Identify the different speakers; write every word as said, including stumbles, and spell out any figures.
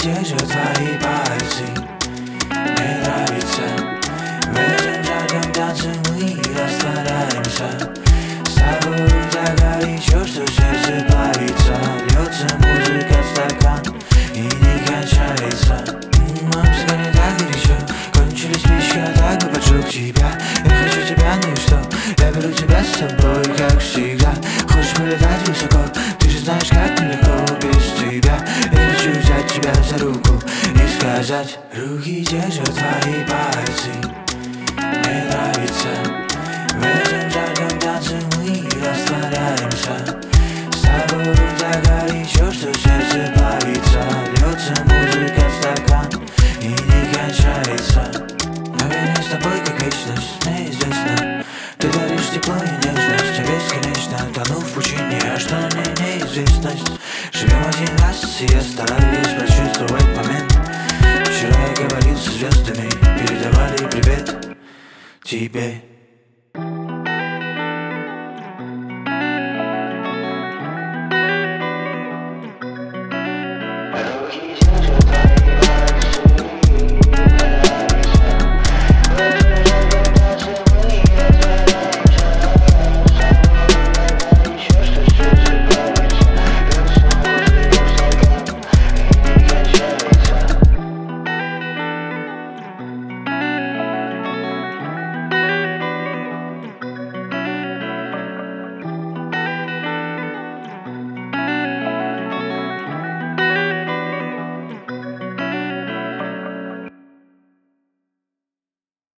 Speaker 1: держат твои пальцы. Мне нравится в этом жарком танце мы растворяемся. С тобой так горячо, что сердце плавится. Льется музыка в стакан и не кончается. Мам, скорее так горячо, кончились вещи, я так бы поджег тебя. Я хочу тебя, ну и что? Я беру тебя с собой, как всегда. Хочешь полетать высоко, ты же знаешь, как нелегко без тебя. Я хочу взять тебя за руку и сказать: руки держат твои пальцы. Мне нравится в этом жарком танце мы растворяемся. С тобой так горячо, что сердце плавится. Льется музыка в стакан и не кончается. Наверное, с тобой как вечность, мне известно. Ты даришь тепло и нежность, а бесконечно тону в пучине, а что на ней неизвестность. Живем один раз, и я стараюсь прочувствовать момент. Вчера я говорил со звездами, передавали привет тебе.